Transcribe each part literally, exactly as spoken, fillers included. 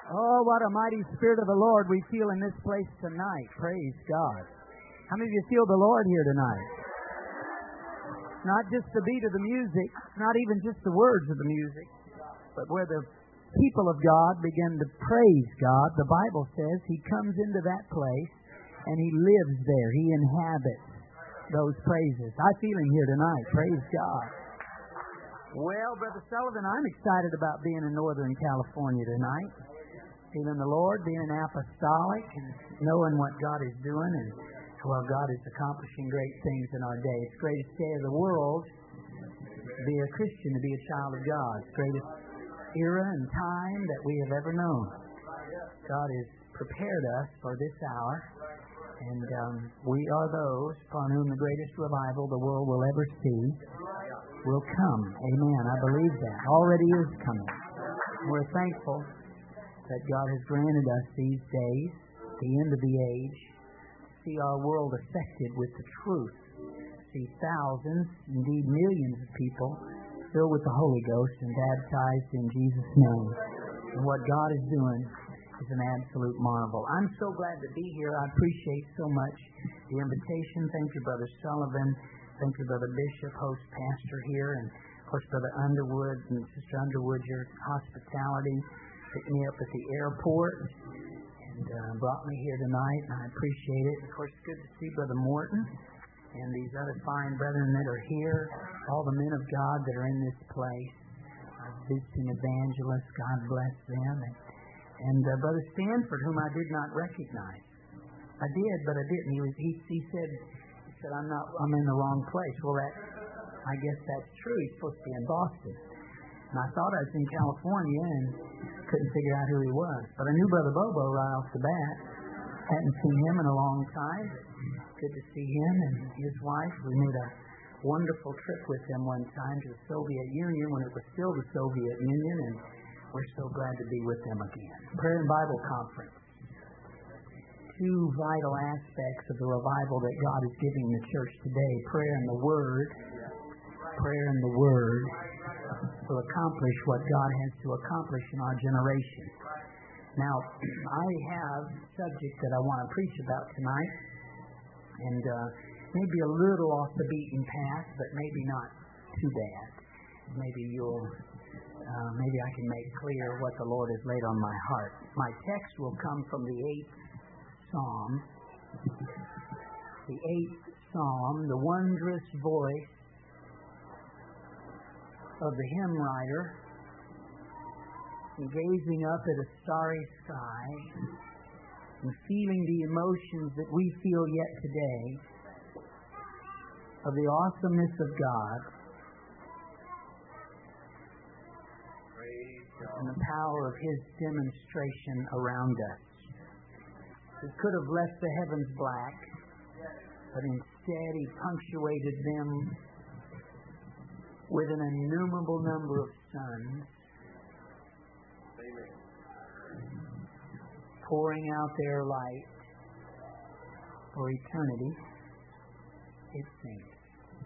Oh, what a mighty Spirit of the Lord we feel in this place tonight. Praise God. How many of you feel the Lord here tonight? Not just the beat of the music, not even just the words of the music, but where the people of God begin to praise God. The Bible says He comes into that place and He lives there. He inhabits those praises. I feel Him here tonight. Praise God. Well, Brother Sullivan, I'm excited about being in Northern California tonight. Feeling the Lord, being an apostolic, and knowing what God is doing, and well, God is accomplishing great things in our day. It's the greatest day of the world to be a Christian, to be a child of God. It's the greatest era and time that we have ever known. God has prepared us for this hour, and um, we are those upon whom the greatest revival the world will ever see will come. Amen. I believe that. Already is coming. We're thankful that God has granted us these days, the end of the age, to see our world affected with the truth. See thousands, indeed millions of people filled with the Holy Ghost and baptized in Jesus' name. And what God is doing is an absolute marvel. I'm so glad to be here. I appreciate so much the invitation. Thank you, Brother Sullivan. Thank you, Brother Bishop, host pastor here, and of course, Brother Underwood and Sister Underwood, your hospitality picked me up at the airport and uh, brought me here tonight, and I appreciate it. Of course, it's good to see Brother Morton and these other fine brethren that are here, all the men of God that are in this place, uh, visiting evangelists. God bless them. And, and uh, Brother Stanford, whom I did not recognize. I did, but I didn't. He was. He, he said, he said, I'm not. I'm in the wrong place. Well, that I guess that's true. He's supposed to be in Boston. And I thought I was in California and couldn't figure out who he was. But I knew Brother Bobo right off the bat. Hadn't seen him in a long time. Good to see him and his wife. We made a wonderful trip with them one time to the Soviet Union when it was still the Soviet Union, and we're so glad to be with them again. Prayer and Bible Conference. Two vital aspects of the revival that God is giving the church today. Prayer and the Word. Prayer and the Word will accomplish what God has to accomplish in our generation. Now, I have a subject that I want to preach about tonight, and uh, maybe a little off the beaten path, but maybe not too bad. Maybe you'll, uh, maybe I can make clear what the Lord has laid on my heart. My text will come from the eighth Psalm, the eighth Psalm, the wondrous voice of the hymn writer, gazing up at a starry sky and feeling the emotions that we feel yet today of the awesomeness of God and the power of His demonstration around us. He could have left the heavens black, but instead He punctuated them with an innumerable number of suns, pouring out their light for eternity, it seems.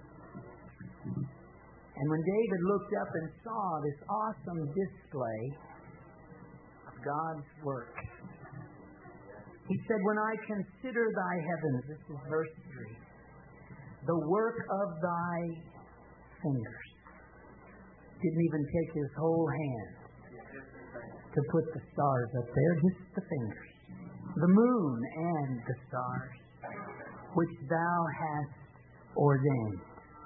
And when David looked up and saw this awesome display of God's work, he said, when I consider thy heavens, this is verse three, the work of thy fingers. Didn't even take his whole hand to put the stars up there, just the fingers. The moon and the stars, which thou hast ordained.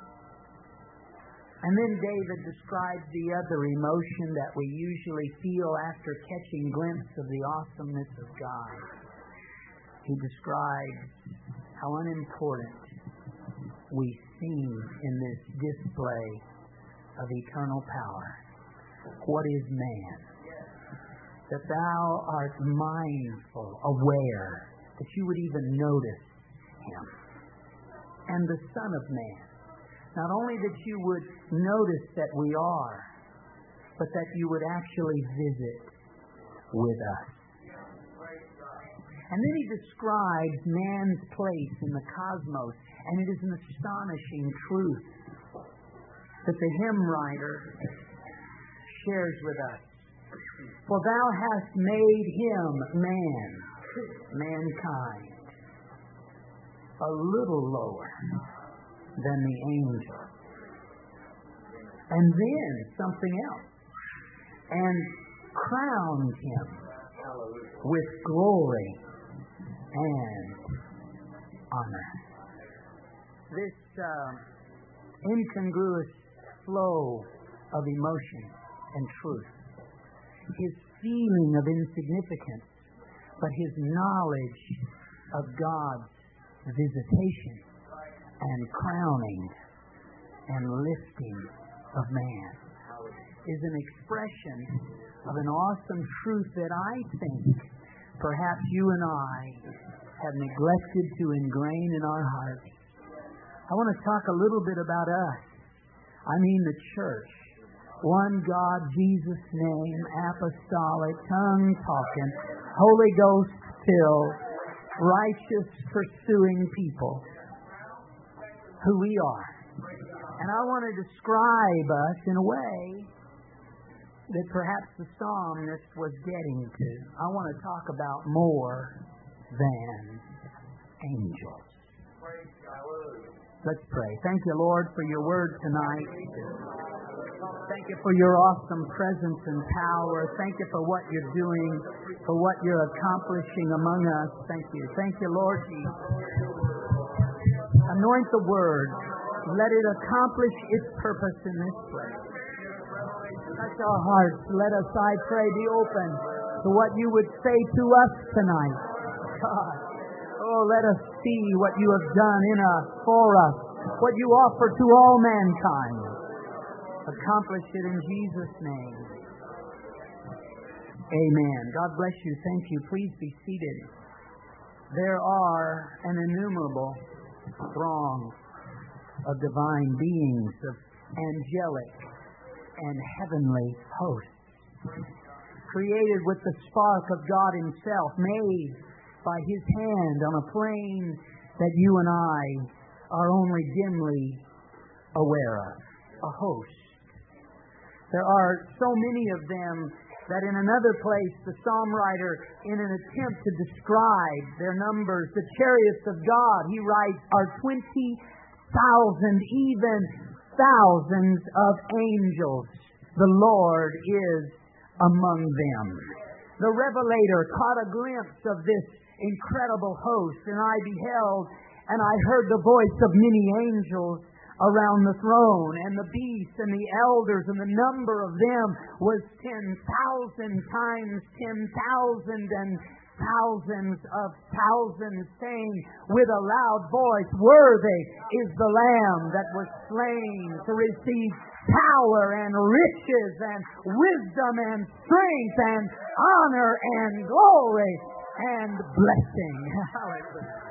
And then David describes the other emotion that we usually feel after catching a glimpse of the awesomeness of God. He describes how unimportant we seem in this display of eternal power. What is man? That thou art mindful, aware, that you would even notice him. And the Son of Man. Not only that you would notice that we are, but that you would actually visit with us. And then he describes man's place in the cosmos, and it is an astonishing truth that the hymn writer shares with us. For thou hast made him, man, mankind, a little lower than the angels. And then something else. And crowned him with glory and honor. This uh, incongruous flow of emotion and truth. His feeling of insignificance, but his knowledge of God's visitation and crowning and lifting of man is an expression of an awesome truth that I think perhaps you and I have neglected to ingrain in our hearts. I want to talk a little bit about us. I mean the church. One God, Jesus' name, apostolic, tongue-talking, Holy Ghost-filled, righteous, pursuing people who we are. And I want to describe us in a way that perhaps the psalmist was getting to. I want to talk about more than angels. Let's pray. Thank you, Lord, for your word tonight. Thank you for your awesome presence and power. Thank you for what you're doing, for what you're accomplishing among us. Thank you. Thank you, Lord Jesus. Anoint the word. Let it accomplish its purpose in this place. Touch our hearts. Let us, I pray, be open to what you would say to us tonight. God, oh, let us see what you have done in us, for us, what you offer to all mankind. Accomplish it in Jesus' name. Amen. God bless you. Thank you. Please be seated. There are an innumerable throng of divine beings, of angelic and heavenly hosts, created with the spark of God Himself, made by His hand on a plane that you and I are only dimly aware of. A host. There are so many of them that in another place the psalm writer, in an attempt to describe their numbers, the chariots of God, he writes, are twenty thousand, even thousands of angels. The Lord is among them. The Revelator caught a glimpse of this incredible host, and I beheld, and I heard the voice of many angels around the throne, and the beasts and the elders, and the number of them was ten thousand times ten thousand and thousands of thousands, saying with a loud voice, "Worthy is the Lamb that was slain to receive power and riches and wisdom and strength and honor and glory and blessing." Hallelujah.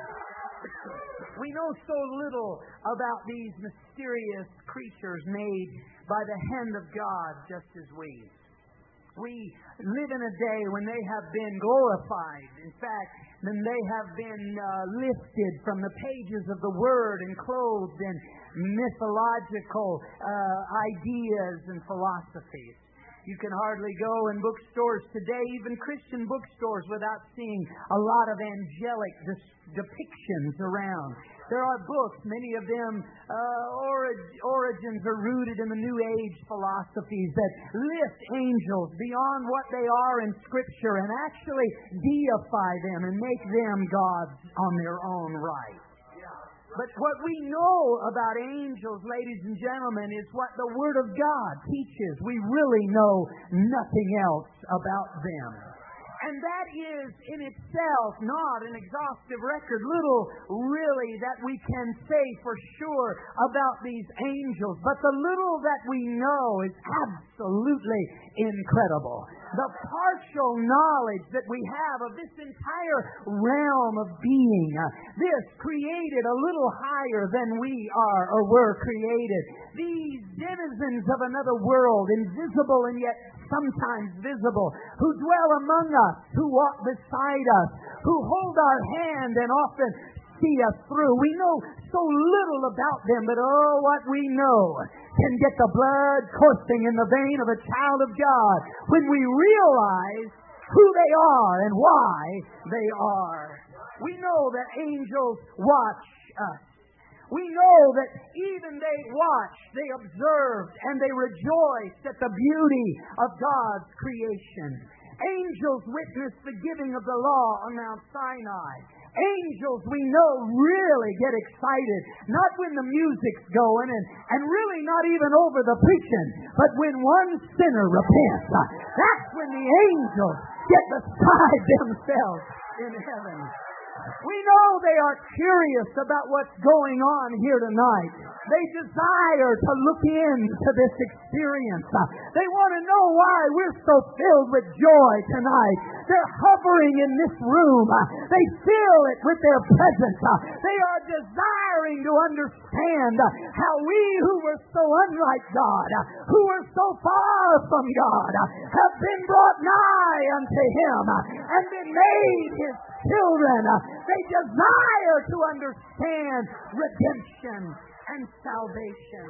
We know so little about these mysterious creatures made by the hand of God, just as we. We live in a day when they have been glorified. In fact, when they have been uh, lifted from the pages of the Word and clothed in mythological uh, ideas and philosophies. You can hardly go in bookstores today, even Christian bookstores, without seeing a lot of angelic dis- depictions around. There are books, many of them uh, orig- origins are rooted in the New Age philosophies that lift angels beyond what they are in Scripture and actually deify them and make them gods on their own right. But what we know about angels, ladies and gentlemen, is what the Word of God teaches. We really know nothing else about them. And that is in itself not an exhaustive record. Little really that we can say for sure about these angels. But the little that we know is absolutely incredible. The partial knowledge that we have of this entire realm of being, uh, this created a little higher than we are or were created. These denizens of another world, invisible and yet sometimes visible, who dwell among us, who walk beside us, who hold our hand and often see us through. We know so little about them, but oh, what we know can get the blood coursing in the vein of a child of God when we realize who they are and why they are. We know that angels watch us. We know that even they watch, they observed, and they rejoiced at the beauty of God's creation. Angels witnessed the giving of the law on Mount Sinai. Angels, we know, really get excited, not when the music's going and, and really not even over the preaching, but when one sinner repents. That's when the angels get beside themselves in heaven. We know they are curious about what's going on here tonight. They desire to look into this experience. They want to know why we're so filled with joy tonight. They're hovering in this room. They fill it with their presence. They are desiring to understand how we who were so unlike God, who were so far from God, have been brought nigh unto Him and been made His children. They desire to understand redemption and salvation.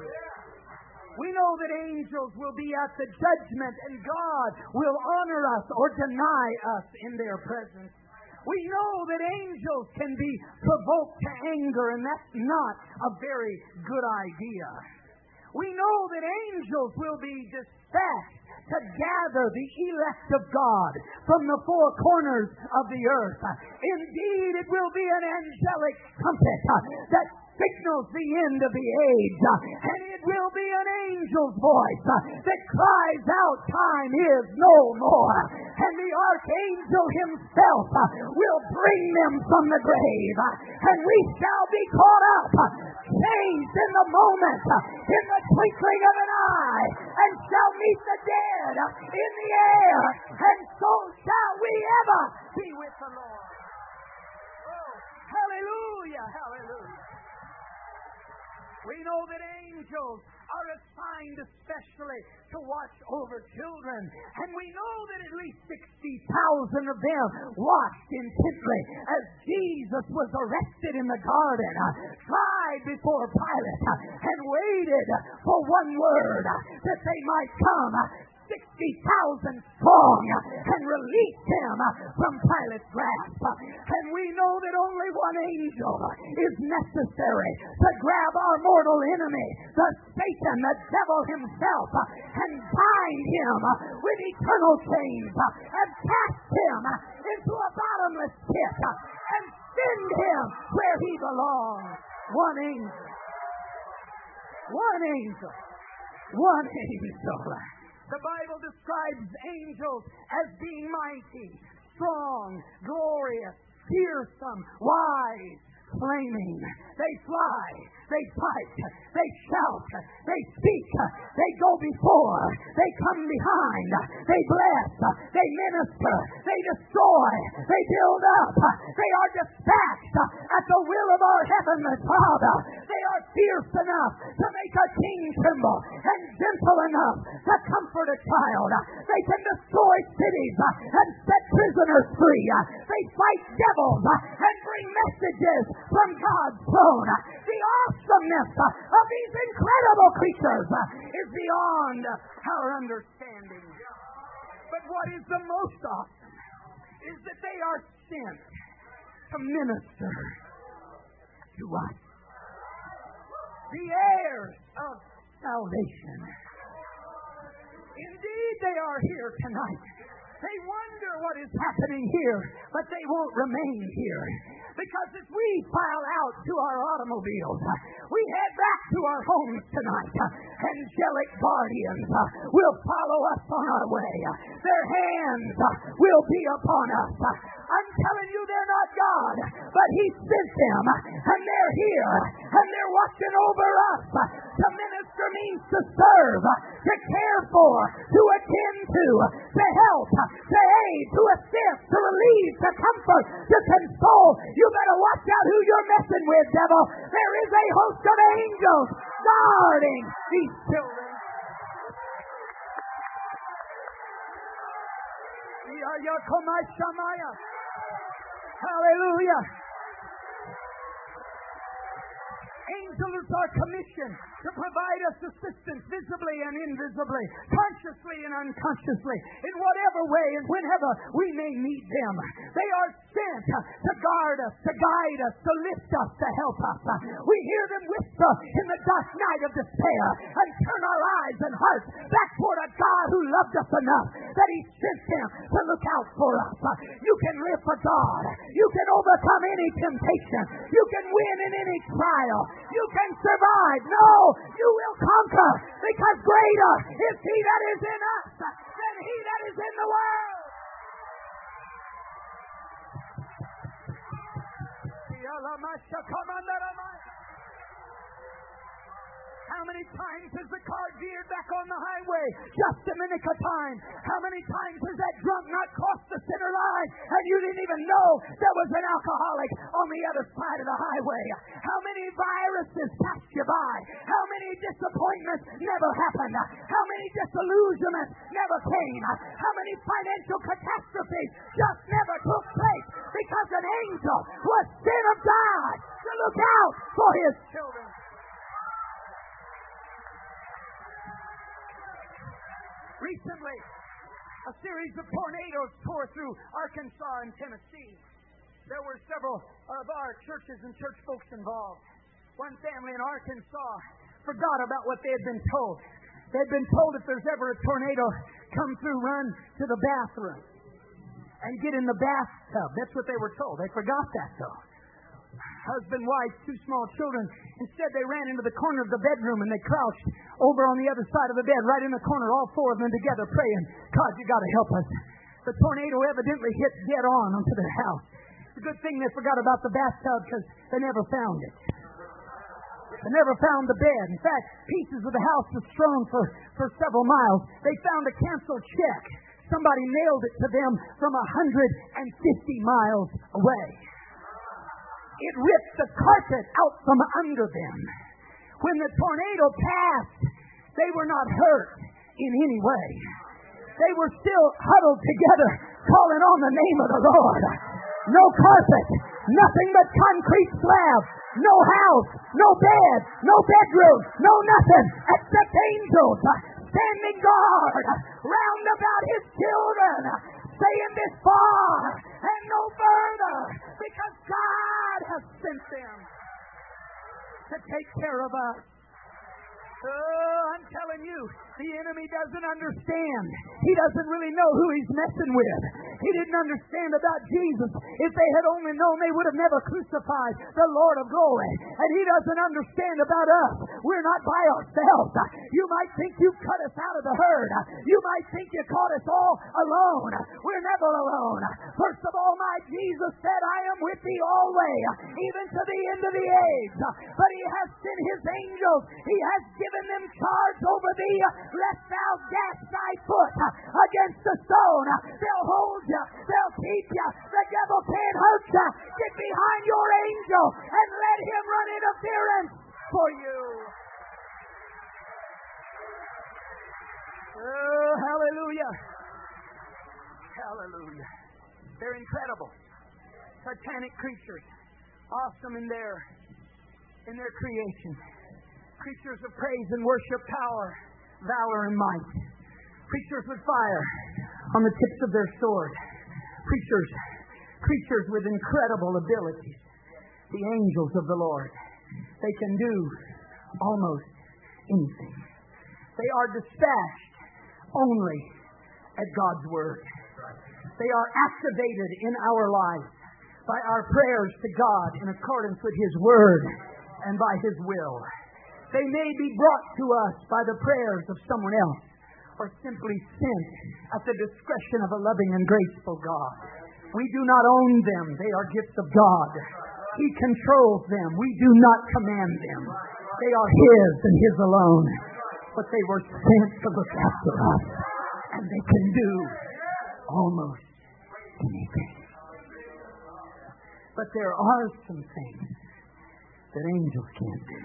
We know that angels will be at the judgment and God will honor us or deny us in their presence. We know that angels can be provoked to anger, and that's not a very good idea. We know that angels will be dispatched to gather the elect of God from the four corners of the earth. Indeed, it will be an angelic trumpet that signals the end of the age, and it will be an angel's voice that cries out, time is no more, and the archangel himself will bring them from the grave, and we shall be caught up, changed in the moment, in the twinkling of an eye, and shall meet the dead in the air, and so shall we ever be with the Lord. Oh, hallelujah, hallelujah. We know that angels are assigned especially to watch over children. And we know that at least sixty thousand of them watched intently as Jesus was arrested in the garden, tried before Pilate, and waited for one word, that they might come sixty thousand strong and release him from Pilate's grasp. And we know that only one angel is necessary to grab our mortal enemy, the Satan, the devil himself, and bind him with eternal chains and cast him into a bottomless pit and send him where he belongs. One angel. One angel. One angel. The Bible describes angels as being mighty, strong, glorious, fearsome, wise, flaming. They fly, they fight, they shout, they speak, they go before, they come behind, they bless, they minister, they destroy, they build up, they are dispatched at the will of our Heavenly Father. They are fierce enough to make a king tremble and gentle enough to comfort a child. They can destroy cities and set prisoners free. They fight devils and bring messages from God's throne. The awesomeness of these incredible creatures is beyond our understanding. But what is the most awesome is that they are sent to minister to us, the heirs of salvation. Indeed, they are here tonight. They wonder what is happening here, but they won't remain here. Because as we file out to our automobiles, we head back to our homes tonight. Angelic guardians will follow us on our way. Their hands will be upon us. I'm telling you, they're not God, but He sent them, and they're here, and they're watching over us. To minister means to serve, to care for, to attend to, to help, to aid, to assist, to relieve, to comfort, to console. You better watch out who you're messing with, devil. There is a host of angels guarding these children. Hallelujah. Angels are commissioned to provide us assistance visibly and invisibly, consciously and unconsciously, in whatever way and whenever we may need them. They are sent to guard us, to guide us, to lift us, to help us. We hear them whisper in the dark night of despair and turn our eyes and hearts back toward a God who loved us enough that He sent them to look out for us. You can live for God. You can overcome any temptation. You can win in any trial. You can survive. No, you will conquer, because greater is He that is in us than he that is in the world. How many times has the car veered back on the highway just a minute of time? How many times has that drunk not crossed the center line and you didn't even know there was an alcoholic on the other side of the highway? How many viruses passed you by? How many disappointments never happened? How many disillusionments never came? How many financial catastrophes just never took place because an angel was sent of God to look out for His children? Recently, a series of tornadoes tore through Arkansas and Tennessee. There were several of our churches and church folks involved. One family in Arkansas forgot about what they had been told. They had been told if there's ever a tornado come through, run to the bathroom and get in the bathtub. That's what they were told. They forgot that, though. Husband, wife, two small children. Instead, they ran into the corner of the bedroom and they crouched over on the other side of the bed, right in the corner, all four of them together praying, God, you got to help us. The tornado evidently hit dead on onto their house. It's a good thing they forgot about the bathtub, because they never found it. They never found the bed. In fact, pieces of the house were strewn for, for several miles. They found a canceled check. Somebody mailed it to them from one hundred fifty miles away. It ripped the carpet out from under them. When the tornado passed, they were not hurt in any way. They were still huddled together, calling on the name of the Lord. No carpet, nothing but concrete slab, no house, no bed, no bedroom, no nothing except angels standing guard round about His children, saying this far and no further, because God has sent them to take care of us. Oh, I'm telling you, the enemy doesn't understand. He doesn't really know who he's messing with. He didn't understand about Jesus. If they had only known, they would have never crucified the Lord of glory. And He doesn't understand about us. We're not by ourselves. You might think you cut us out of the herd. You might think you caught us all alone. We're never alone. First of all, my Jesus said, I am with thee always, even to the end of the age. But He has sent His angels. He has given them charge over thee, lest thou dash thy foot against the stone. They'll hold you. They'll keep you. The devil can't hurt you. Get behind your angel and let him run interference for you. Oh, hallelujah. Hallelujah. They're incredible. Titanic creatures. Awesome in their, in their creation. Creatures of praise and worship, power, valor, and might. Creatures with fire on the tips of their sword. Creatures, creatures with incredible abilities. The angels of the Lord. They can do almost anything. They are dispatched only at God's word. They are activated in our lives by our prayers to God in accordance with His word and by His will. They may be brought to us by the prayers of someone else, or simply sent at the discretion of a loving and graceful God. We do not own them. They are gifts of God. He controls them. We do not command them. They are His and His alone. But they were sent to look after us. And they can do almost anything. But there are some things that angels can't do.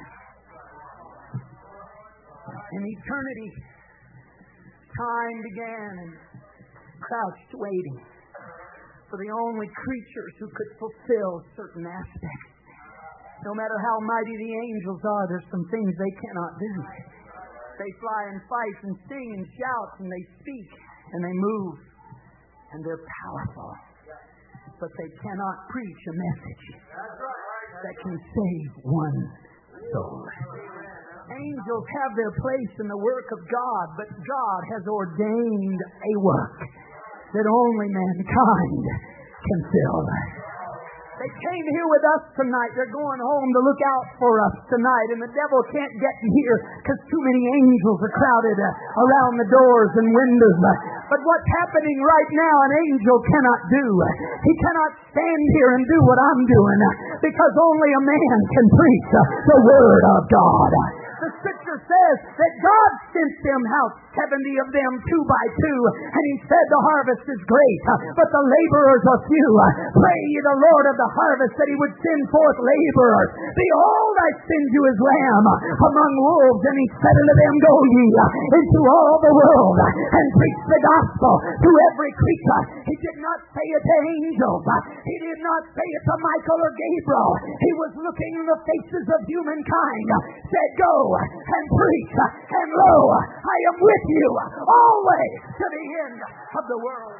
In eternity, time began and crouched waiting for the only creatures who could fulfill certain aspects. No matter how mighty the angels are, there's some things they cannot do. They fly and fight and sing and shout and they speak and they move and they're powerful. But they cannot preach a message that can save one soul. Angels have their place in the work of God, but God has ordained a work that only mankind can fill. They came here with us tonight. They're going home to look out for us tonight. And the devil can't get here because too many angels are crowded uh, around the doors and windows. But what's happening right now, an angel cannot do. He cannot stand here and do what I'm doing because only a man can preach uh, the Word of God. The Scripture says that God sent them out, seventy of them, two by two, and He said the harvest is great, but the laborers are few. Pray ye the Lord of the harvest that He would send forth laborers. Behold, I send you as lamb among wolves, and He said unto them, go ye into all the world and preach the gospel to every creature. He did not say it to angels. He did not say it to Michael or Gabriel. He was looking in the faces of humankind, said, go and preach, and lo, I am with you always to the end of the world.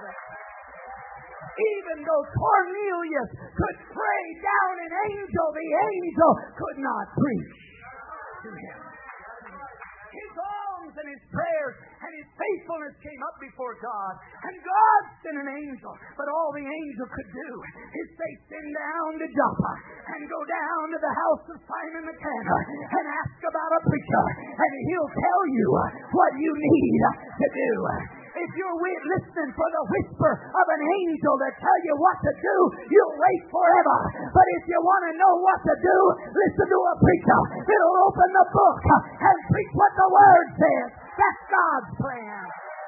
Even though Cornelius could pray down an angel, the angel could not preach to him. His alms and his prayers and his faithfulness came up before God, and God sent an angel. But all the angel could do is say, send down to Joppa and go down to the house of Simon the tanner and ask about a preacher, and he'll tell you what you need to do. If you're listening for the whisper of an angel to tell you what to do, you'll wait forever. But if you want to know what to do, listen to a preacher that'll open the book and preach what the Word says. That's God's plan.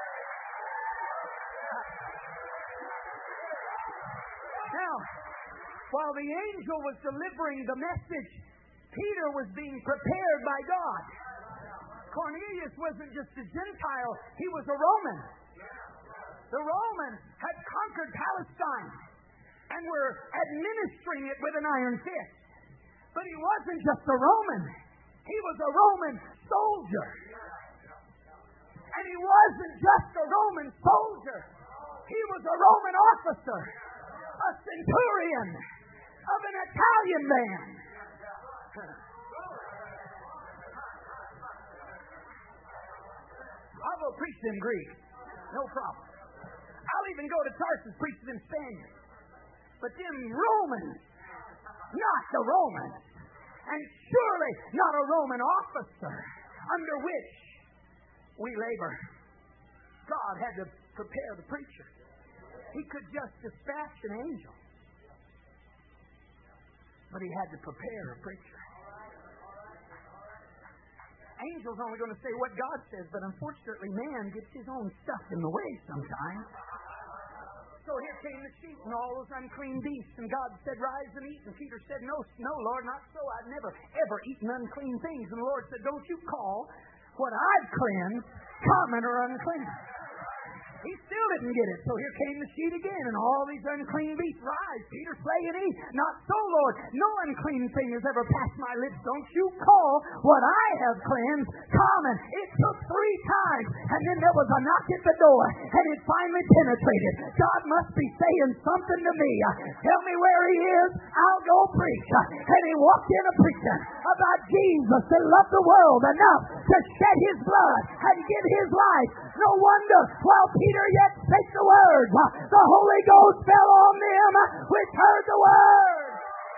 Now, while the angel was delivering the message, Peter was being prepared by God. Cornelius wasn't just a Gentile, he was a Roman. The Romans had conquered Palestine and were administering it with an iron fist. But he wasn't just a Roman, he was a Roman soldier. And he wasn't just a Roman soldier, he was a Roman officer, a centurion of an Italian band. I'll go preach in Greek. No problem. I'll even go to Tarsus, preach in Spanish. But them Romans, not the Romans, and surely not a Roman officer under which we labor. God had to prepare the preacher. He could just dispatch an angel, but he had to prepare a preacher. Angels only going to say what God says, but unfortunately man gets his own stuff in the way sometimes. So here came the sheep and all those unclean beasts, and God said, rise and eat. And Peter said, no, no, Lord, not so. I've never, ever eaten unclean things. And the Lord said, don't you call what I've cleansed common or unclean. He still didn't get it. So here came the sheet again, and all these unclean beasts. Rise, Peter, slay and eat. Not so, Lord. No unclean thing has ever passed my lips. Don't you call what I have cleansed common. It took three times, and then there was a knock at the door, and it finally penetrated. God must be saying something to me. Tell me where he is. I'll go preach. And he walked in a preaching about Jesus that loved the world enough to shed his blood and give his life. No wonder while Peter yet spake the words, the Holy Ghost fell on them which heard the word.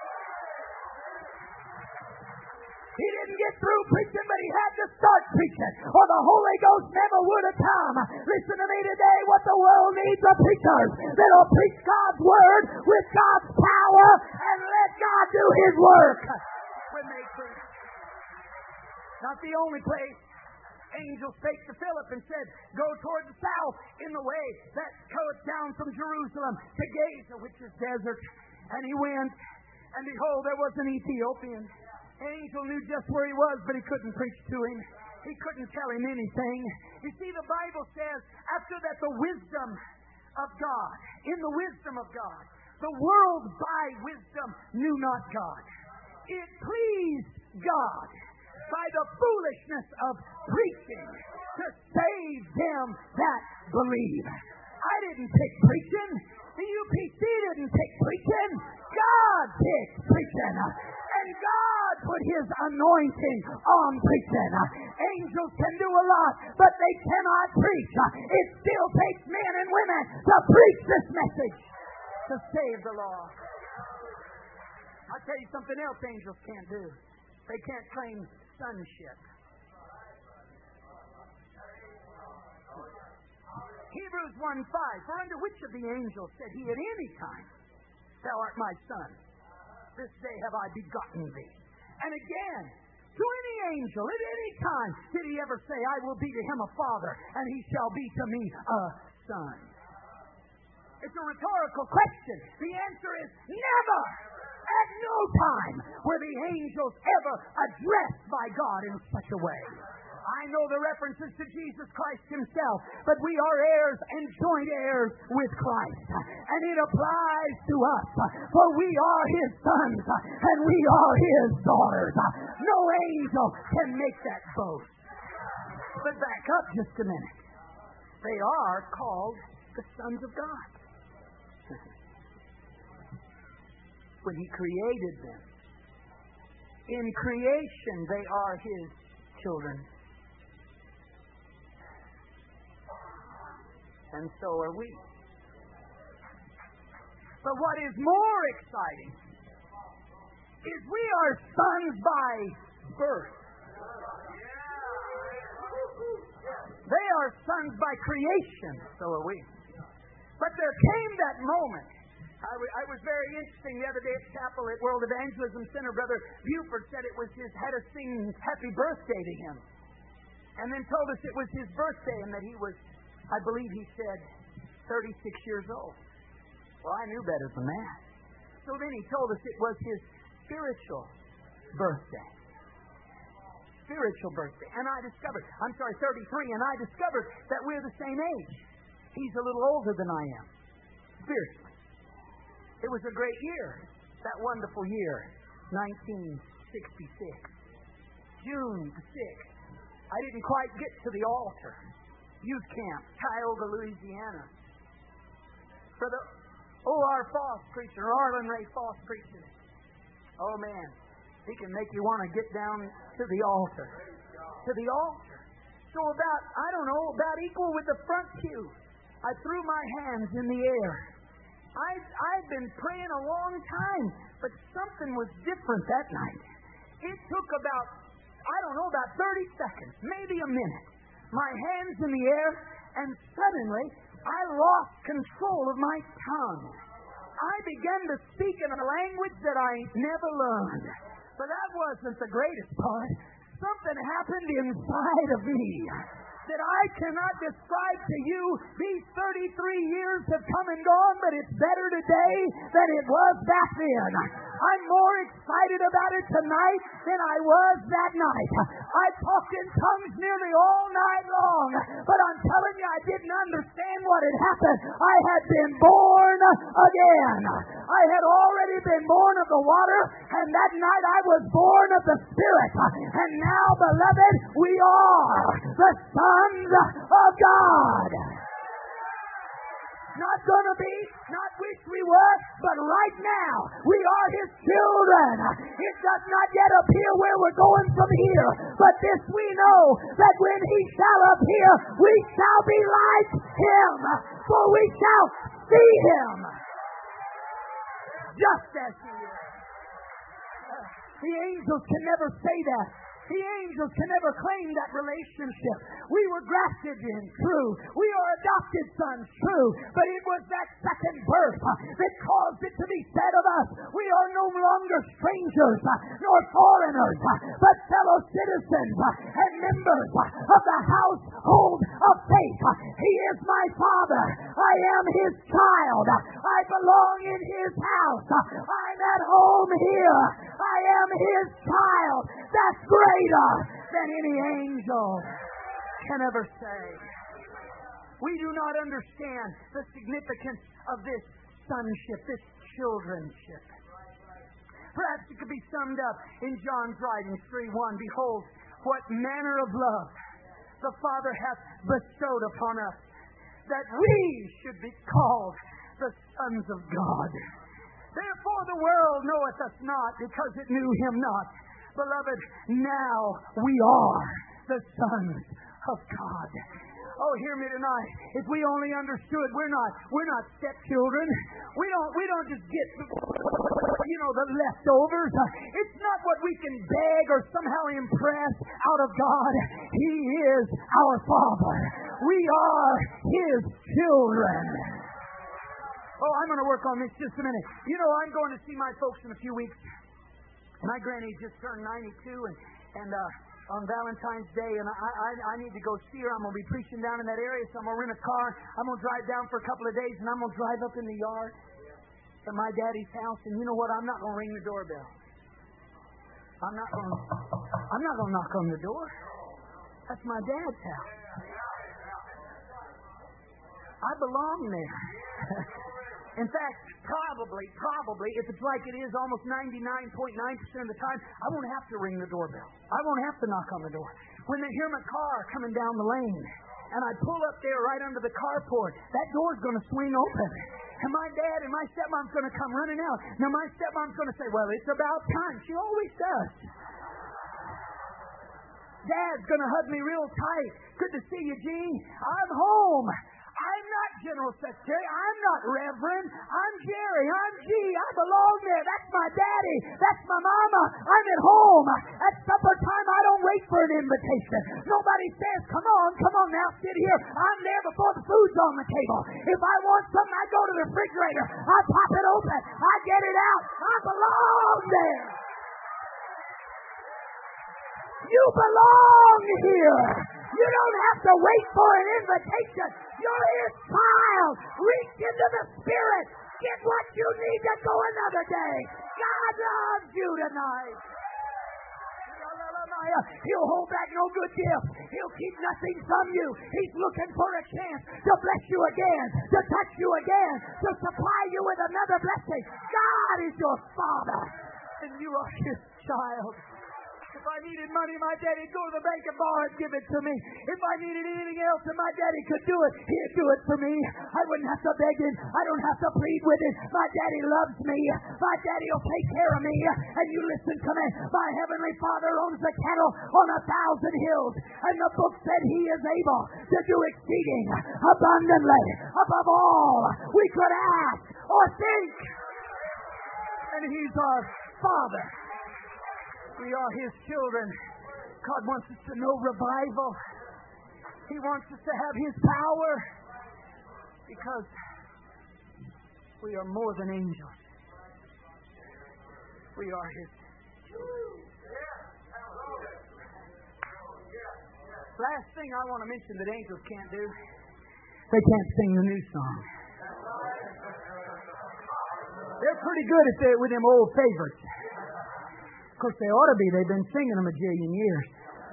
He didn't get through preaching, but he had to start preaching, or the Holy Ghost never would have come. Listen to me today. What the world needs are preachers that'll preach God's word with God's power and let God do his work when they preach. Not the only place. Angel spake to Philip and said, go toward the south in the way that goeth down from Jerusalem to Gaza, which is desert. And he went, and behold, there was an Ethiopian. Angel knew just where he was, but he couldn't preach to him. He couldn't tell him anything. You see, the Bible says, after that, the wisdom of God, in the wisdom of God, the world by wisdom knew not God. it pleased God by the foolishness of preaching to save them that believe. I didn't pick preaching. The U P C didn't pick preaching. God picked preaching. And God put His anointing on preaching. Angels can do a lot, but they cannot preach. It still takes men and women to preach this message to save the lost. I'll tell you something else angels can't do. They can't claim sonship. Hebrews one five, for under which of the angels said he at any time, thou art my son, this day have I begotten thee. And again, to any angel at any time did he ever say, I will be to him a father, and he shall be to me a son. It's a rhetorical question. The answer is never. At no time were the angels ever addressed by God in such a way. I know the references to Jesus Christ Himself, but we are heirs and joint heirs with Christ. And it applies to us, for we are His sons and we are His daughters. No angel can make that boast. But back up just a minute. They are called the sons of God. When He created them, in creation they are His children. And so are we. But what is more exciting is we are sons by birth. They are sons by creation. So are we. But there came that moment. I, w- I was very interesting the other day at chapel at World Evangelism Center. Brother Buford said it was his, had us sing happy birthday to him. And then told us it was his birthday and that he was, I believe he said, thirty-six years old. Well, I knew better than that. So then he told us it was his spiritual birthday. Spiritual birthday. And I discovered, I'm sorry, thirty-three, and I discovered that we're the same age. He's a little older than I am, spiritually. It was a great year, that wonderful year, nineteen sixty-six. June the sixth. I didn't quite get to the altar. Youth camp, Tioga, Louisiana. Brother O R Foss preaching, or Arlen Ray Foss preaching. Oh man, he can make you want to get down to the altar. To the altar. So about, I don't know, about equal with the front pew, I threw my hands in the air. I've, I've been praying a long time, but something was different that night. It took about, I don't know, about thirty seconds, maybe a minute. My hands in the air, and suddenly I lost control of my tongue. I began to speak in a language that I never learned. But that wasn't the greatest part. Something happened inside of me that I cannot describe to you. These thirty-three years have come and gone, but it's better today than it was back then. I'm more excited about it tonight than I was that night. I talked in tongues nearly all night long, but I'm telling you, I didn't understand what had happened. I had been born again. I had already been born of the water, and that night I was born of the Spirit. And now, beloved, we are the sons of God. Not going to be, not wish we were, but right now we are His children. It does not yet appear where we're going from here, but this we know, that when He shall appear, we shall be like Him, for we shall see Him just as He is. The angels can never say that. The angels can never claim that relationship. We were grafted in, true. We are adopted sons, true. But it was that second birth that caused it to be said of us, we are no longer strangers nor foreigners, but fellow citizens and members of the household of faith. He is my Father. I am His child. I belong in His house. I'm at home here. I am His child. That's greater than any angel can ever say. We do not understand the significance of this sonship, this childrenship. Perhaps it could be summed up in John's writings, three one. Behold, what manner of love the Father hath bestowed upon us, that we should be called the sons of God. Therefore the world knoweth us not, because it knew Him not. Beloved, now we are the sons of God. Oh, hear me tonight. If we only understood, we're not we're not stepchildren. We don't we don't just get you know the leftovers. It's not what we can beg or somehow impress out of God. He is our Father. We are His children. Oh, I'm going to work on this just a minute. You know, I'm going to see my folks in a few weeks. My granny just turned ninety-two, and and uh, on Valentine's Day, and I, I I need to go see her. I'm going to be preaching down in that area, so I'm going to rent a car. I'm going to drive down for a couple of days, and I'm going to drive up in the yard to my daddy's house. And you know what? I'm not going to ring the doorbell. I'm not going. I'm not going to knock on the door. That's my dad's house. I belong there. In fact, probably, probably, if it's like it is almost ninety-nine point nine percent of the time, I won't have to ring the doorbell. I won't have to knock on the door. When they hear my car coming down the lane, and I pull up there right under the carport, that door's going to swing open. And my dad and my stepmom's going to come running out. Now, my stepmom's going to say, well, it's about time. She always does. Dad's going to hug me real tight. Good to see you, Gene. I'm home. I'm not General Secretary. I'm not Reverend. I'm Jerry. I'm G. I belong there. That's my daddy. That's my mama. I'm at home. At supper time, I don't wait for an invitation. Nobody says, come on, come on now, sit here. I'm there before the food's on the table. If I want something, I go to the refrigerator. I pop it open. I get it out. I belong there. You belong here. You don't have to wait for an invitation. You're His child. Reach into the Spirit. Get what you need to go another day. God loves you tonight. He'll hold back no good gift. He'll keep nothing from you. He's looking for a chance to bless you again, to touch you again, to supply you with another blessing. God is your Father, and you are His child. If I needed money, my daddy'd go to the bank and borrow and give it to me. If I needed anything else and my daddy could do it, he'd do it for me. I wouldn't have to beg him. I don't have to plead with him. My daddy loves me. My daddy will take care of me. And you listen to me. My heavenly Father owns the cattle on a thousand hills. And the book said He is able to do exceeding abundantly above all we could ask or think. And He's our Father. We are His children. God wants us to know revival. He wants us to have His power because we are more than angels. We are His children. Last thing I want to mention that angels can't do, they can't sing the new song. They're pretty good at that with them old favorites. Of course, they ought to be. They've been singing them a jillion years.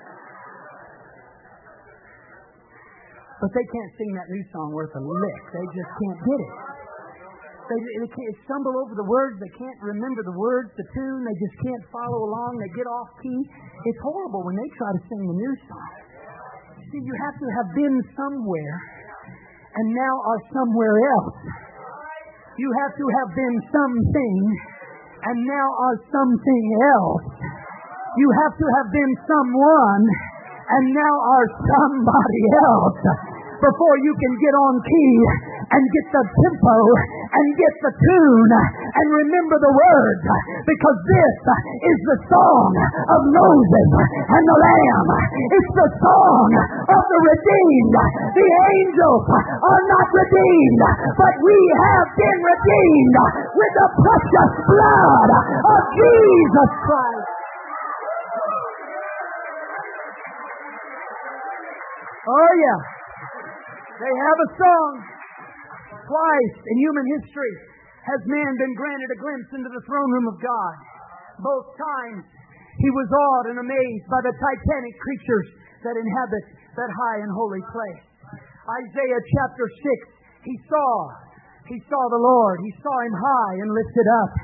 But they can't sing that new song worth a lick. They just can't get it. They, they can't stumble over the words. They can't remember the words, the tune. They just can't follow along. They get off key. It's horrible when they try to sing the new song. See, you have to have been somewhere and now are somewhere else. You have to have been something and now are something else. You have to have been someone and now are somebody else before you can get on key and get the tempo and get the tune and remember the words, because this is the song of Moses and the Lamb. It's the song of the redeemed. The angels are not redeemed, but we have been redeemed with the precious blood of Jesus Christ. Oh yeah. They have a song. Twice in human history has man been granted a glimpse into the throne room of God. Both times he was awed and amazed by the titanic creatures that inhabit that high and holy place. Isaiah chapter six, he saw, he saw the Lord. He saw Him high and lifted up.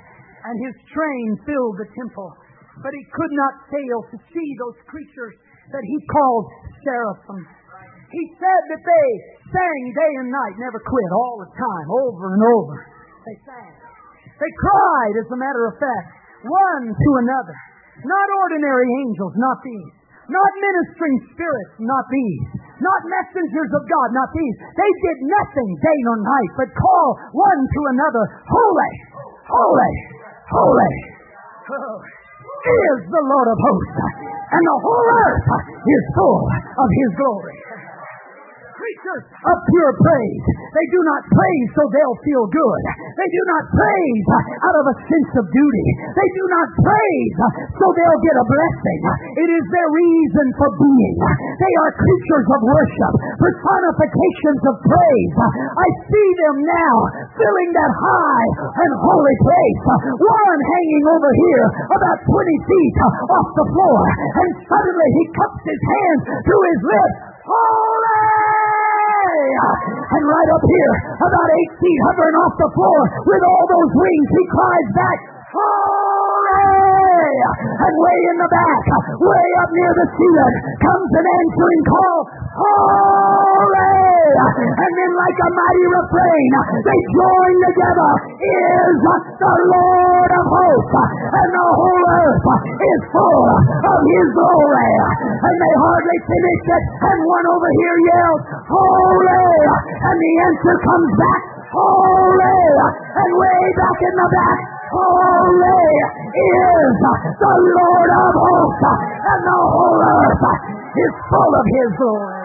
and his train filled the temple. But he could not fail to see those creatures that he called seraphim. He said that they sang day and night, never quit, all the time, over and over. They sang. They cried, as a matter of fact, one to another. Not ordinary angels, not these. Not ministering spirits, not these. Not messengers of God, not these. They did nothing day nor night, but call one to another, holy, holy, holy. Oh, is the Lord of hosts, and the whole earth is full of his glory. Creatures of pure praise. They do not praise so they'll feel good. They do not praise out of a sense of duty. They do not praise so they'll get a blessing. It is their reason for being. They are creatures of worship, personifications of praise. I see them now filling that high and holy place. One hanging over here about twenty feet off the floor, and suddenly he cups his hands to his lips. Holy! And right up here, about eight feet hovering off the floor with all those wings, he cries back, holy! And way in the back, way up near the ceiling, comes an answering call, holy! And then like a mighty refrain, they join together, is the Lord of hosts, and the whole earth is full of his glory. And they hardly finish it, and one over here yells, holy! And the answer comes back, holy! And way back in the back, holy is the Lord of hosts, and the whole earth is full of his glory.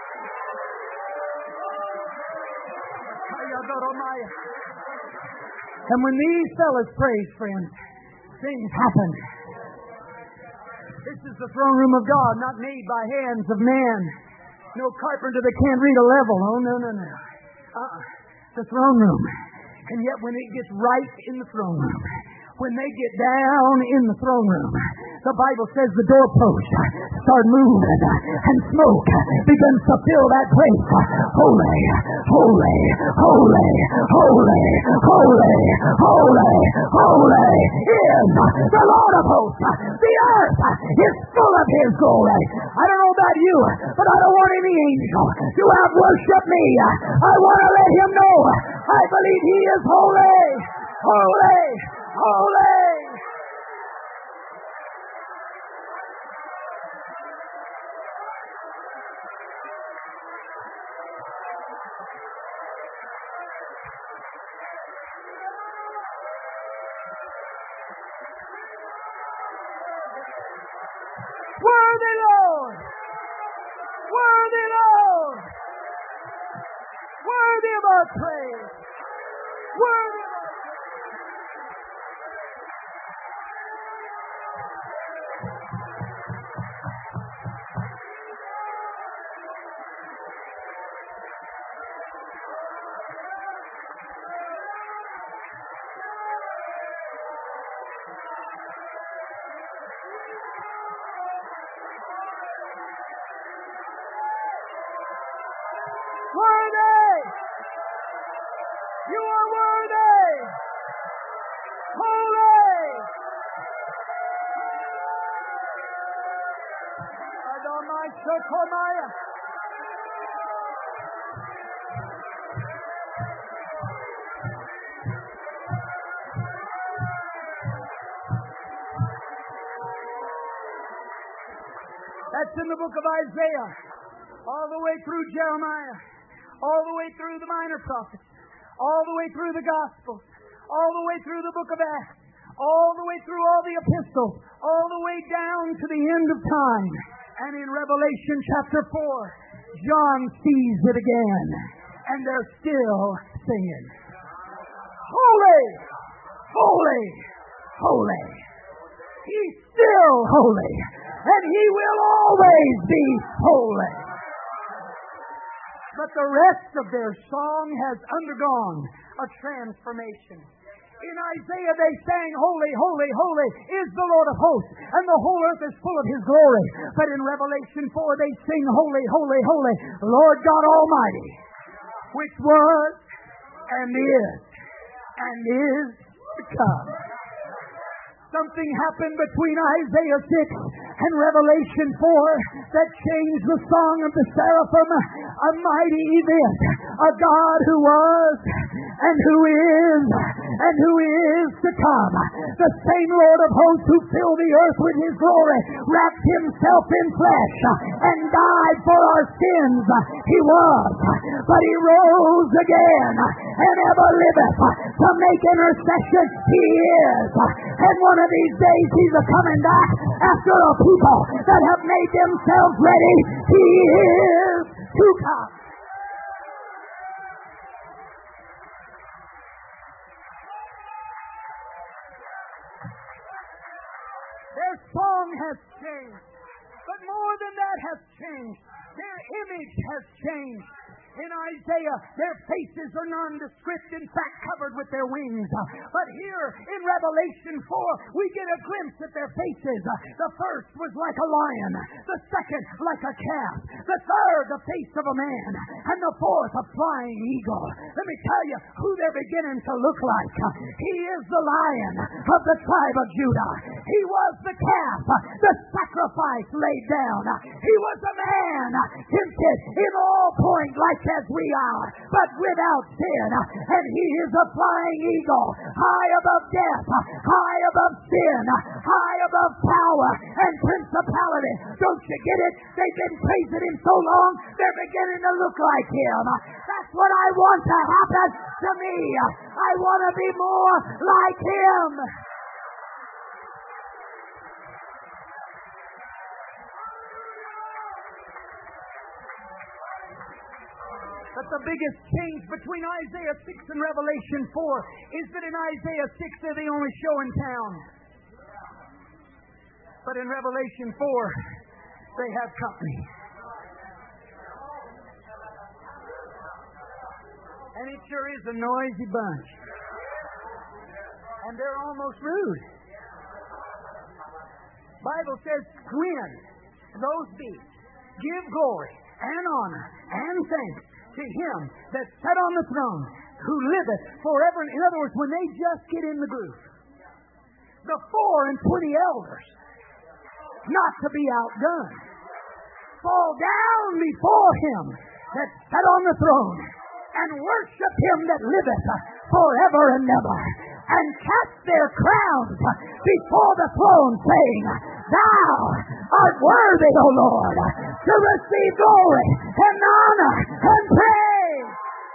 And when these fellas praise, friends, things happen. This is the throne room of God, not made by hands of man. No carpenter that can't read a level. Oh, no, no, no. Uh-uh. The throne room. And yet when it gets right in the throne room, when they get down in the throne room, the Bible says the doorposts start moving and smoke begins to fill that place. Holy, holy, holy, holy, holy, holy, holy is the Lord of hosts. The earth is full of his glory. I don't know about you, but I don't want any angel to out-worship me. I want to let him know I believe he is holy, holy, holy. Worthy Lord, worthy Lord, worthy of our praise, worthy of our worthy. You are worthy. Holy. Adonai Shekomaya. That's in the book of Isaiah, all the way through Jeremiah, all the way through the minor prophets, all the way through the Gospels, all the way through the book of Acts, all the way through all the epistles, all the way down to the end of time. And in Revelation chapter four, John sees it again, and they're still singing, holy, holy, holy. He's still holy, and he will always be holy. But the rest of their song has undergone a transformation. In Isaiah they sang, holy, holy, holy is the Lord of hosts, and the whole earth is full of his glory. But in Revelation four they sing, holy, holy, holy, Lord God Almighty, which was and is and is to come. Something happened between Isaiah six and Revelation four that changed the song of the seraphim. A mighty event. A God who was and who is and who is to come. The same Lord of hosts who filled the earth with his glory wrapped himself in flesh and died for our sins. He was, but he rose again and ever liveth to make intercession. He is. And one of these days he's a coming back after a people that have made themselves ready. He is to come. Their song has changed, but more than that has changed. Their image has changed. In Isaiah, their faces are nondescript, in fact covered with their wings. But here in Revelation four, we get a glimpse at their faces. The first was like a lion, the second like a calf, the third the face of a man, and the fourth a flying eagle. Let me tell you who they're beginning to look like. He is the lion of the tribe of Judah. He was the calf, the sacrifice laid down. He was a man tempted in all points like as we are, but without sin. And he is a flying eagle, high above death, high above sin, high above power and principality. Don't you get it? They've been praising him so long, they're beginning to look like him. That's what I want to happen to me. I want to be more like him. But the biggest change between Isaiah six and Revelation four is that in Isaiah six they're the only show in town. But in Revelation four, they have company. And it sure is a noisy bunch. And they're almost rude. Bible says, when those be, give glory and honor and thanks to him that sat on the throne, who liveth forever. In other words, when they just get in the groove, the four and twenty elders, not to be outdone, fall down before him that sat on the throne, and worship him that liveth forever and ever, and cast their crowns before the throne, saying, Thou art worthy, O Lord, to receive glory and honor and praise.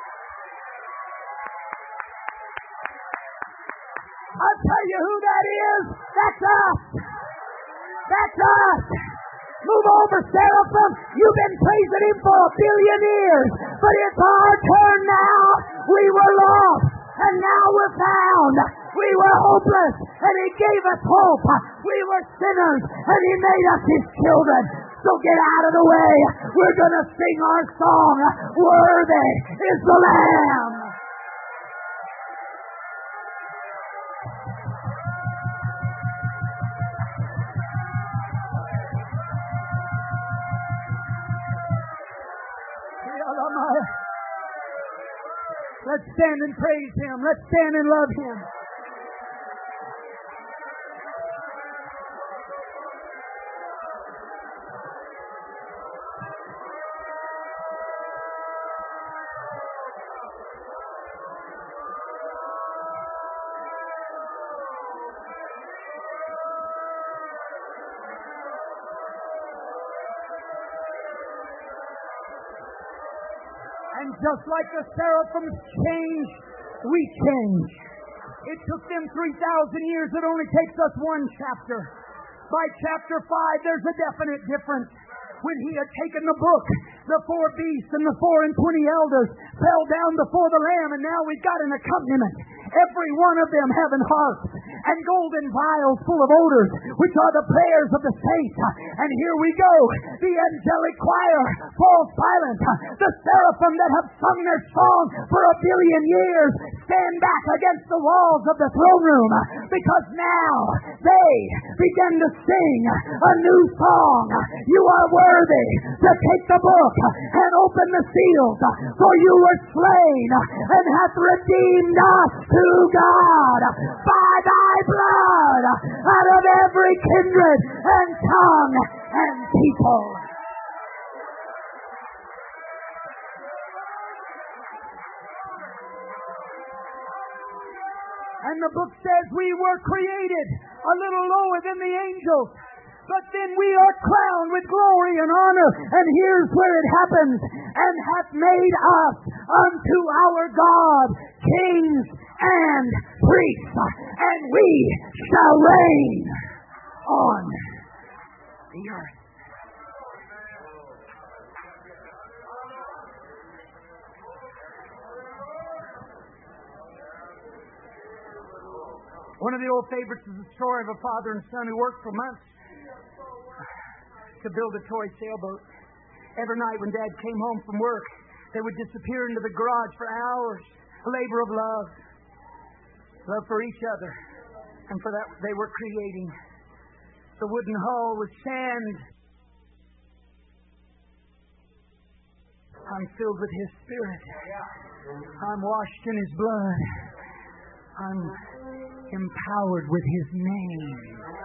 I'll tell you who that is. That's us. That's us. Move over, seraphim. You've been praising him for a billion years, but it's our turn now. We were lost, and now we're found. We were hopeless, and he gave us hope. We were sinners, and he made us his children. So get out of the way. We're going to sing our song. Worthy is the Lamb. Let's stand and praise him. Let's stand and love him. And just like the seraphims change, we change. It took them three thousand years. It only takes us one chapter. By chapter five, there's a definite difference. When he had taken the book, the four beasts and the four and twenty elders fell down before the Lamb, and now we've got an accompaniment. Every one of them having harps and golden vials full of odors, which are the prayers of the saints. And here we go. The angelic choir falls silent. The seraphim that have sung their song for a billion years stand back against the walls of the throne room, because now they begin to sing a new song. You are worthy to take the book and open the seals, for you were slain and hath redeemed us to God by thy blood And the book says we were created a little lower than the angels. But then we are crowned with glory and honor. And here's where it happens. And hath made us unto our God kings and priests. And we shall reign on the earth. One of the old favorites is the story of a father and son who worked for months to build a toy sailboat. Every night when Dad came home from work, they would disappear into the garage for hours. A labor of love. Love for each other. And for that they were creating. The wooden hull with sand. I'm filled with His Spirit. I'm washed in His blood. I'm empowered with His name.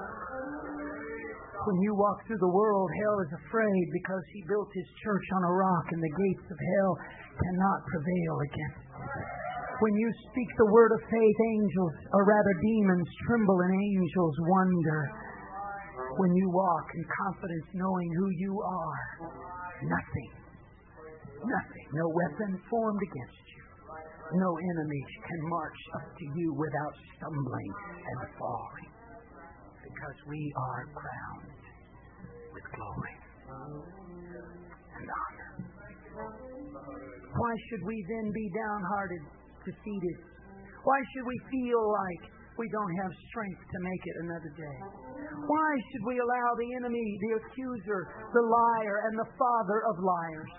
When you walk through the world, hell is afraid because He built His church on a rock and the gates of hell cannot prevail against it. When you speak the word of faith, angels, or rather demons, tremble and angels wonder. When you walk in confidence knowing who you are, nothing, nothing, no weapon formed against you. No enemy can march up to you without stumbling and falling. Because we are crowned with glory and honor. Why should we then be downhearted, defeated? Why should we feel like we don't have strength to make it another day? Why should we allow the enemy, the accuser, the liar, and the father of liars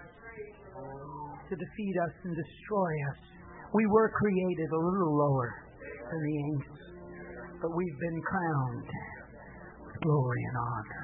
to defeat us and destroy us? We were created a little lower than the angels, but we've been crowned with glory and honor.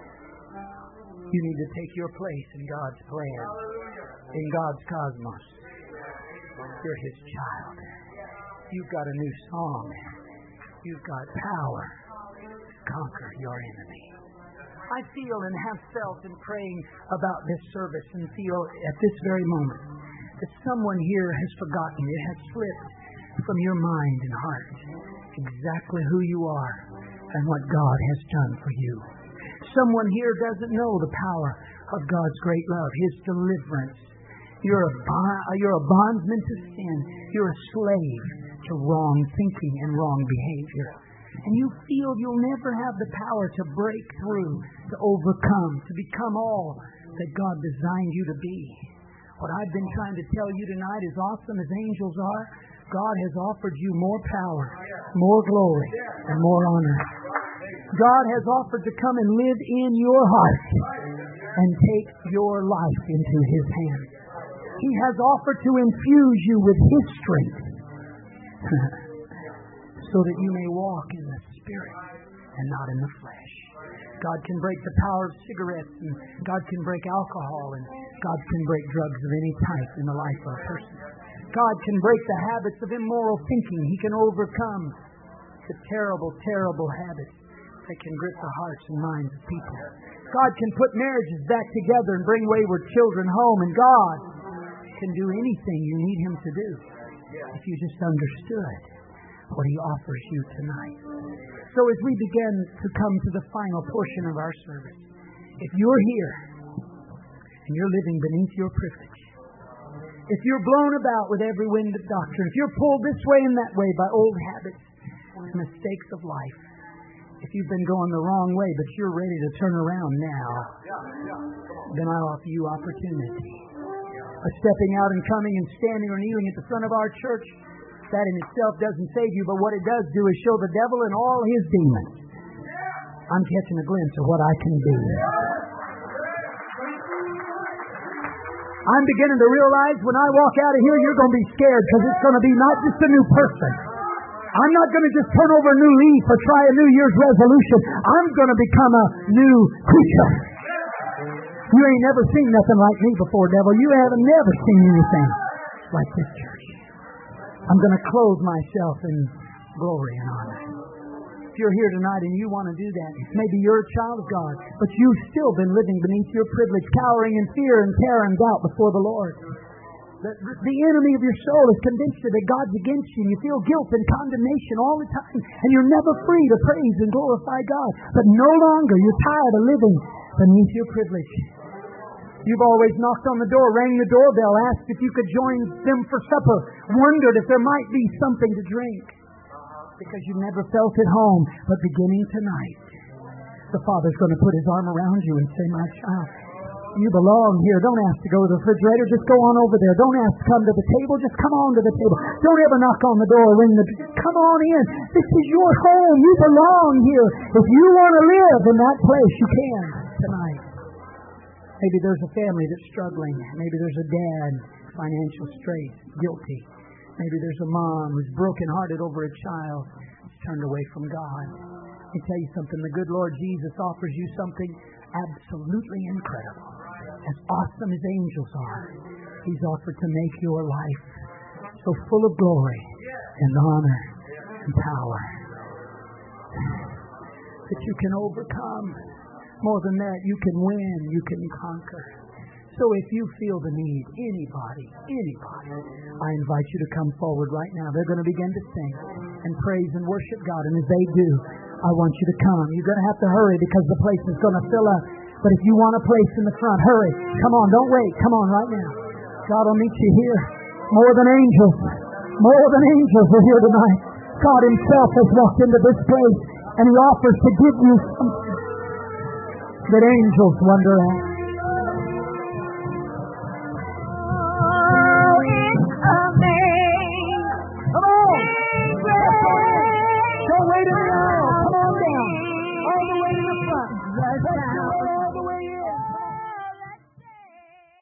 You need to take your place in God's plan, in God's cosmos. You're His child. You've got a new song. You've got power to conquer your enemy. I feel and have felt in praying about this service and feel at this very moment that someone here has forgotten, it has slipped from your mind and heart exactly who you are and what God has done for you. Someone here doesn't know the power of God's great love, His deliverance. You're a, you're a bondsman to sin. You're a slave to wrong thinking and wrong behavior. And you feel you'll never have the power to break through, to overcome, to become all that God designed you to be. What I've been trying to tell you tonight, as awesome as angels are, God has offered you more power, more glory, and more honor. God has offered to come and live in your heart and take your life into His hands. He has offered to infuse you with His strength so that you may walk in the Spirit and not in the flesh. God can break the power of cigarettes, and God can break alcohol, and God can break drugs of any type in the life of a person. God can break the habits of immoral thinking. He can overcome the terrible, terrible habits that can grip the hearts and minds of people. God can put marriages back together and bring wayward children home, and God can do anything you need Him to do if you just understood what He offers you tonight. So as we begin to come to the final portion of our service, if you're here and you're living beneath your privilege, if you're blown about with every wind of doctrine, if you're pulled this way and that way by old habits and mistakes of life, if you've been going the wrong way but you're ready to turn around now, then I offer you opportunity. A stepping out and coming and standing or kneeling at the front of our church, that in itself doesn't save you, but what it does do is show the devil and all his demons, I'm catching a glimpse of what I can do. I'm beginning to realize when I walk out of here, you're going to be scared because it's going to be not just a new person. I'm not going to just turn over a new leaf or try a New Year's resolution. I'm going to become a new creature. You ain't never seen nothing like me before, devil. You haven't never seen anything like this church. I'm going to clothe myself in glory and honor. If you're here tonight and you want to do that, maybe you're a child of God, but you've still been living beneath your privilege, cowering in fear and terror and doubt before the Lord. The, the enemy of your soul is convinced you that God's against you, and you feel guilt and condemnation all the time, and you're never free to praise and glorify God. But no longer, you're tired of living beneath your privilege. You've always knocked on the door, rang the doorbell, asked if you could join them for supper, wondered if there might be something to drink, because you've never felt at home. But beginning tonight, the Father's going to put His arm around you and say, my child, you belong here. Don't ask to go to the refrigerator. Just go on over there. Don't ask to come to the table. Just come on to the table. Don't ever knock on the door, ring the door. Come on in. This is your home. You belong here. If you want to live in that place, you can tonight. Maybe there's a family that's struggling. Maybe there's a dad, financial straits, guilty. Maybe there's a mom who's brokenhearted over a child who's turned away from God. Let me tell you something. The good Lord Jesus offers you something absolutely incredible. As awesome as angels are, He's offered to make your life so full of glory and honor and power that you can overcome. More than that, you can win, you can conquer. So if you feel the need, anybody, anybody, I invite you to come forward right now. They're going to begin to sing and praise and worship God. And as they do, I want you to come. You're going to have to hurry because the place is going to fill up. But if you want a place in the front, hurry. Come on, don't wait. Come on right now. God will meet you here. More than angels. More than angels are here tonight. God Himself has walked into this place, and He offers to give you something that angels wonder at.